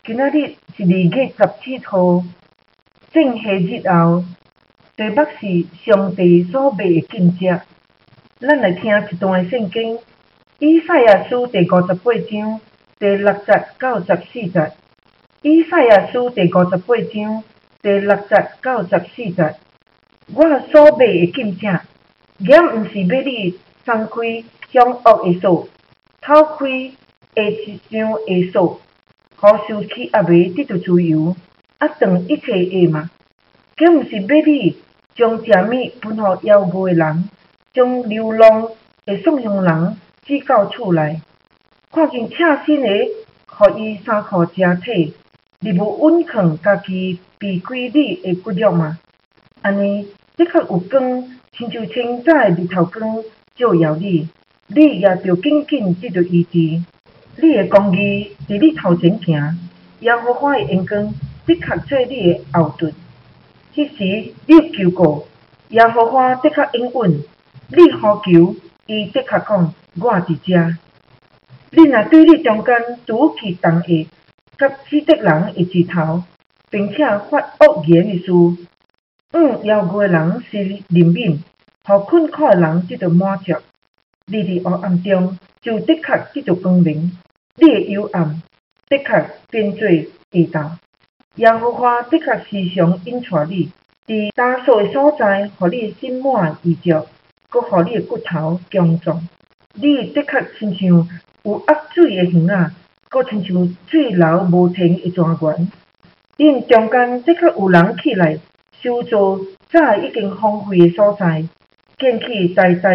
今仔日是2月17号，正夏日后，题目是上帝所卖的禁食。咱来听一段圣经，以赛亚书第58章第6节到14节。以赛亚书第58章第6节到14节。我所卖的禁食，原毋是要你松开凶恶的锁，透开下一张的锁，互受欺压的得到自由，断一切恶嘛。原毋是要你将食物分予枵无的人，将流浪的送向人指到厝内，看见赤身的，予伊衫裤遮体，你无稳藏家己避开你的骨肉嘛？安尼的确有光，亲像清早的日头光照耀你，你也着紧紧得到医治。你的公义伫你头前行，耶和华的眼光的确做你的后盾。迄时你求告，耶和华的确应允；你呼求，伊的确讲：我伫遮。你若对你中间拄起同下，甲死敌人的指头，并且发恶言的事，枵无的人是怜悯，互困苦的人得到满足。你伫黑暗中就的确得到光明，你的幽暗的确变做地道。耶和华的确时常引带你，伫打扫的所在，互你的心满意足，佮互你的骨头强壮。你的确亲像有压水的鱼仔，佮亲像水流无停的泉源。恁中间的确有人起来修造早已经荒废的所在，建起代代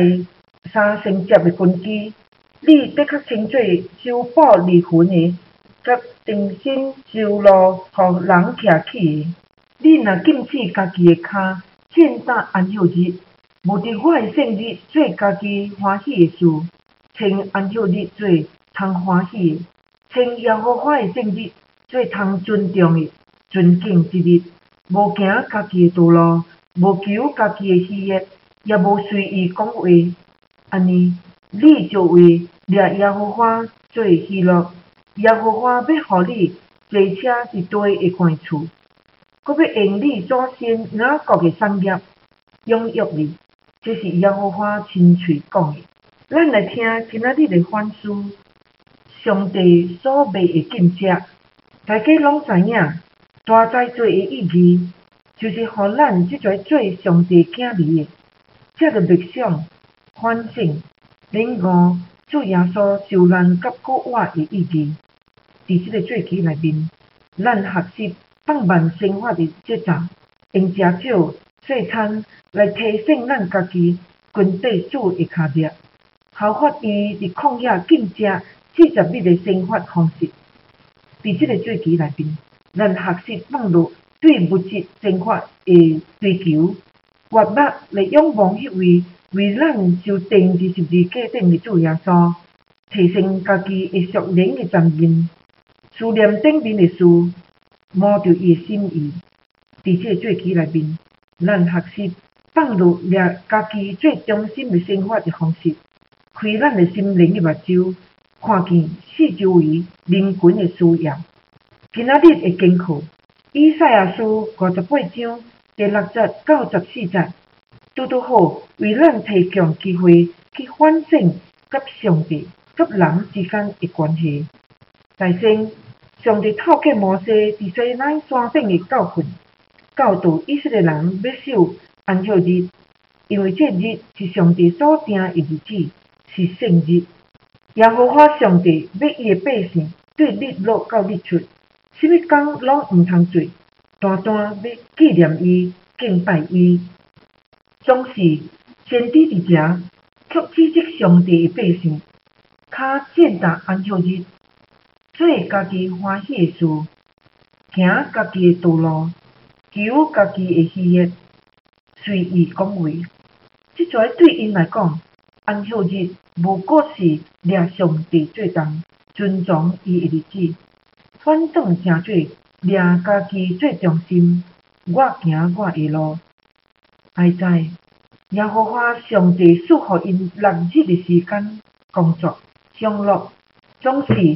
3层接的根基。你的确称做修补离魂的，甲重新修路，互人徛起的。你若禁止家己的骹践踏安息日，无伫我的圣日做家己欢喜的事，称安息日做通欢喜的，称耶和华的圣日做通尊重的、尊敬之日，无行家己的道路，无求家己的喜悦，也无随意讲话。安尼，你就为掠耶和华做喜乐。耶和华要互你坐车伫地的关厝，佮要用你祖先雅各的产业养育你。这是耶和华亲嘴讲的。咱来听今仔日的反思：上帝所卖的禁食，大家拢知影，大哉做的意义，就是互咱即个做上帝囝儿的，才着默想、反省、领悟主耶稣受难甲过活的意义。伫即个节期内面，咱学习放慢生活的节奏，用食少细餐来提醒咱家己跟地主的脚力，效法伊伫旷野禁食40日的生活方式。伫即个节期内面，咱学习放落对物质生活的追求，活目来仰望迄位为咱受钉伫十字架顶的主耶稣，提升家己的属灵的层面，思念顶面的事，摸着伊的心意。伫即个节期内面，咱学习放落掠家己最中心的生活的方式，开咱的心灵的目睭，看见四周围人群的需要。今仔日的经课，以赛亚书58章第6节到14节，拄好为咱提供机会去反省甲上帝、甲人之间的关系。首先，上帝透过摩西伫西奈山顶的教训，教导以色列人要守安息日，因为这日是上帝所定的日子，是圣日。耶和华上帝要伊的百姓对日落到日出，什么工拢毋通做，单单要纪念伊、敬拜伊。总是先知伫遮，却指责上帝的百姓，骹践踏安息日，做家己欢喜的事，行家己的道路，求家己的喜悦，随意讲话。即个对因来讲，安息日无过是掠上帝做重、尊重伊的日子，反倒诚做掠家己做中心，我行我的路。爱知耶和华上帝赐予因6日的时间工作享乐，总是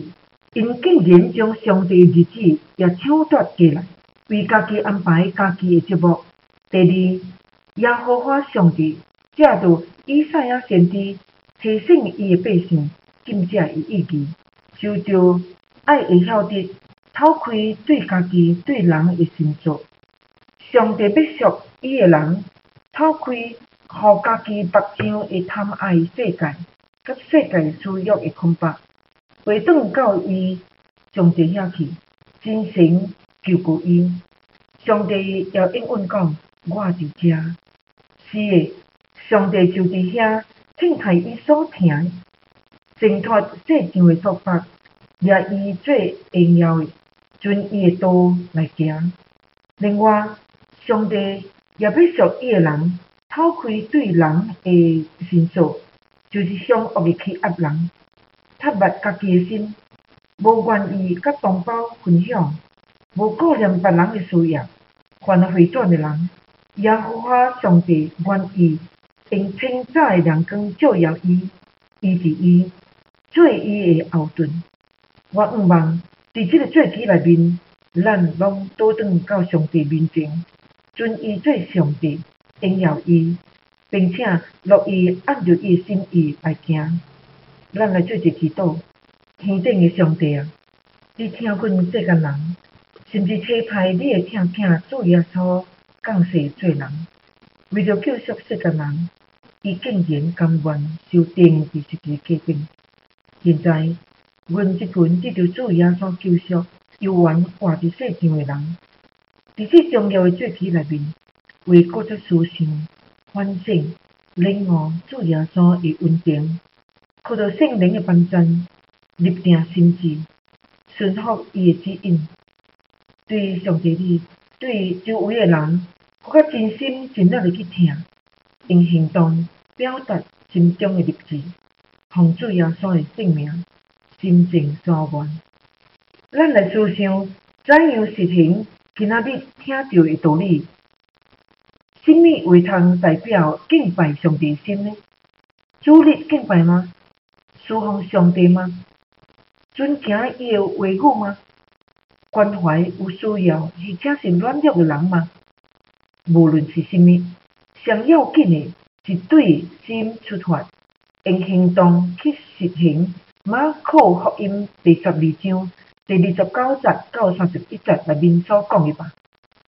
因竟然将上帝日子也抢夺过来，为家己安排家己的节目。第二，耶和华上帝借着以赛亚先知提醒伊的百姓，禁止伊意义，就爱会晓得透开对家己对人的心作。上帝要属伊的人，透开互家己目睭会贪爱世界，甲世界私欲的空白，回转到伊上帝遐去，真诚求过伊。上帝也应允讲：我伫遮。是的，上帝就伫遐挺开伊所听的，挣脱世上的束缚，掠伊做荣耀的，遵伊的道来行。另外，上帝也要属伊的人，透开对人的心所，就是向恶的欺压人，ทั捌家己的心，无愿意甲同胞分享，无顾念别人的需要，反而回转的人，耶和华上帝愿意用清早的亮光照耀伊，医治伊，做伊的后盾。我盼望伫这个节期内面，咱拢倒转到上帝面前，尊伊做上帝，荣耀伊，并且乐意按照伊的心意来行。咱来做一个祈祷，天顶的上帝啊，你听阮世间人，甚至差派你的听听主耶稣降世做人，为着救赎世间人，伊竟然甘愿受钉伫十字架顶。现在，阮即群得着主耶稣救赎，有缘活伫世上的人，伫这重要的节期内面，为各种思想、反省、领悟主耶稣的恩典，靠着圣灵的帮助，立定心志，顺服伊的指引，对上帝你，对周围的人，更较真心真力的去听，用行动表达心中的立志，奉主耶稣的圣名，心情所愿。咱来思想怎样实行今仔日听到的道理？什么话通代表敬拜上帝的心呢？主日敬拜吗？侍奉上帝吗？遵行伊的话语吗？关怀有需要而且是软弱的人吗？无论是什么，上要紧的是对心出发，用行动去实行马可福音第12章第29节到31节内面所讲的吧。